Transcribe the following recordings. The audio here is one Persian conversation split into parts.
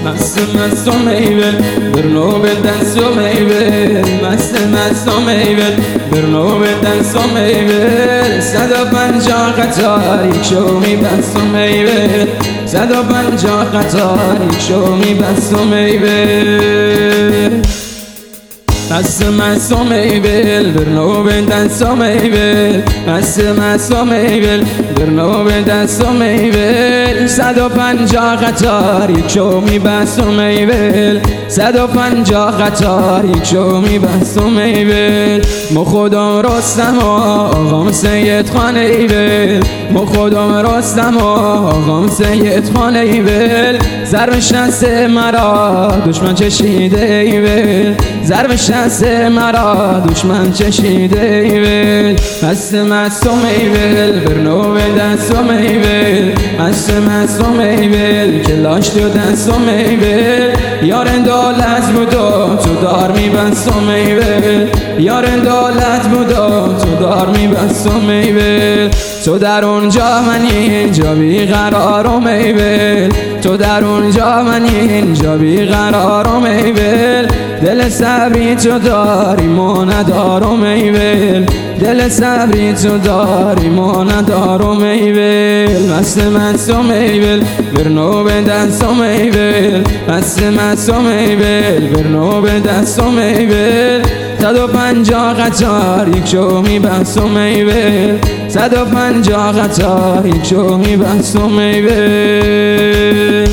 مست میبل برنو بدنس میبل مست میبل برنو بدنس میبل 150 قطار یک شومی بست میبل 150 قطار یک شومی بست میبل مست میبل برنو بدنس میبل مست میبل برنو بدنس میبل 150 قطار یک شومی بست میبل 150 قطار یک شومی بست میبل مو خودم رستم آقام سید خان ایبل مو خودم رستم آقام سید خان ایبل ضرب شست مرا دشمن چشیده ایبل ضرب شست مرا دشمن چشیده ایبل مست میبل برنو دست میبل مست میبل کلاش تو دست میبل یارن دولت بودا تو دار میبست میبل یارن دولت بودا تو دار میبست میبل تو در اونجا من اینجا بیقرارم ایبل تو در اونجا من اینجا بیقرارم ایبل دل صبری تو داری ما ندارم ایبل دل صبری تو داری ما ندارم ایبل مست میبل برنو بدست میبل مست میبل برنو بدست میبل 150 قطار یک شومی بست میبل 150 قطار یک شومی بست میبل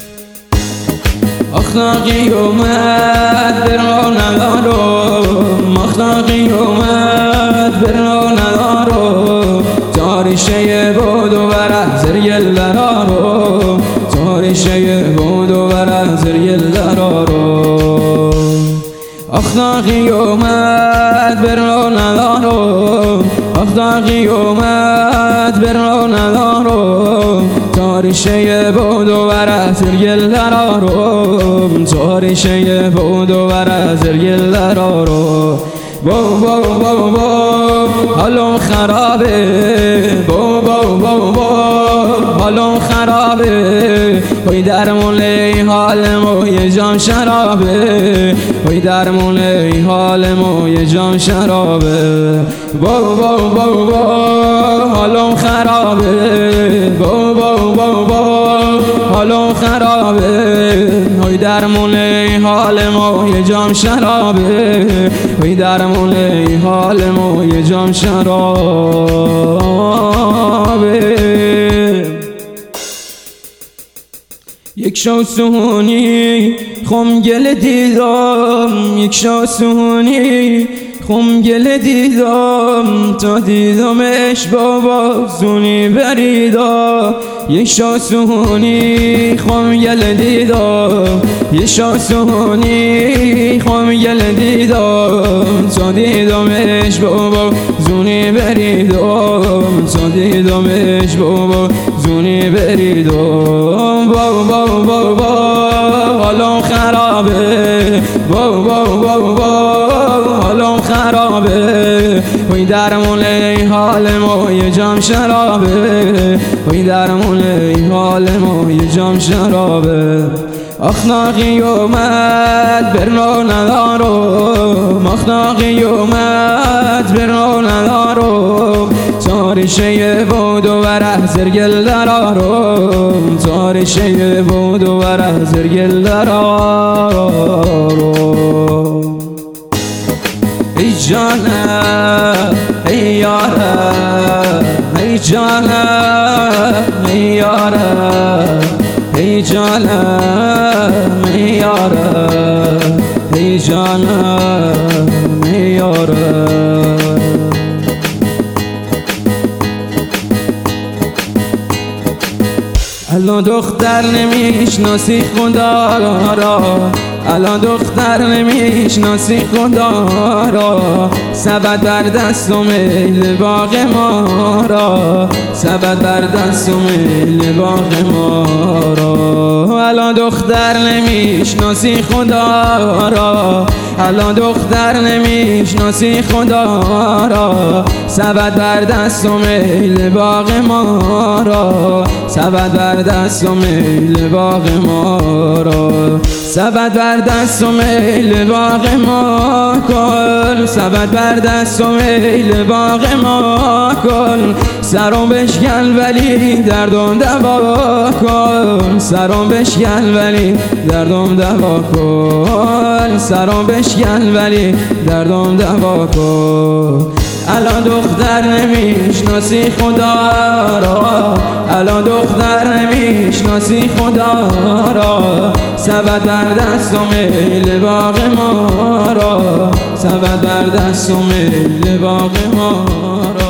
اخلاقی اومد برنو ندارم اخلاقی اومد برنو ندارم تاریشه بود و بره زریل درارم تاریشه بود و بره زریل درارم اخلاقی اومد برنو ندارم اخلاقی اومد برنو ندارم تاریشه بود و بره زریل درارم تاریشه بود و بره زریل درارم بو حالم خرابه بو حالم خرابه وی درمون حالمو یه جام شرابه وی درمون حالمو یه جام شرابه بو حالم خرابه بو حالم خرابه وی درمون حالمو یه جام شرابه وی درمون حالمو یه جام شرابه یک شو سهونی خم گل دیدم یک شو سهونی خم گل دیدم تا دیدمش بابا زونی بریدا یک شو سهونی خم گل دیدم یک شو سهونی خم گل دیدم تا دیدمش بابا زونی بریدم تا دیدمش بابا زونی بریدم بابا حالم خرابه بابا حالم خرابه وی درمون حالمو یه جام شرابه وی درمون حالمو یه جام شرابه اخلاقی اومد برنو ندارم اخلاقی اومد برنو ندارم تاریشه بود و بره زرگل درارم تاریشه بود و بره زرگل درارم ای جانم ای یارم ای جانم ای یارم ای جانم ای یارم ای جانم ای یارم الان دختر نمیشناسی خدا را الان دختر نمیشناسی خدا را سبد بر دست و میل باغ ما را سبد بر دست و میل باغ ما را الان دختر نمیشناسی خدا را الان دختر نمیشناسی خدا را سبد بر دست و میل باغ ما را سبد بر دست و میل باغ ما را، سبد بر دست و میل باغ ما کن، سبد بر دست و میل باغ ما کن، سرم بشکن ولی دردم دوا کن، سرم بشکن ولی دردم دوا کن، سرم بشکن ولی دردم دوا کن. الان دختر نمیشناسی خدا را، الان دختر نمیشناسی خدا را، سبد بر دست و میل باغ ما را، سبد بر دست و میل باغ ما را.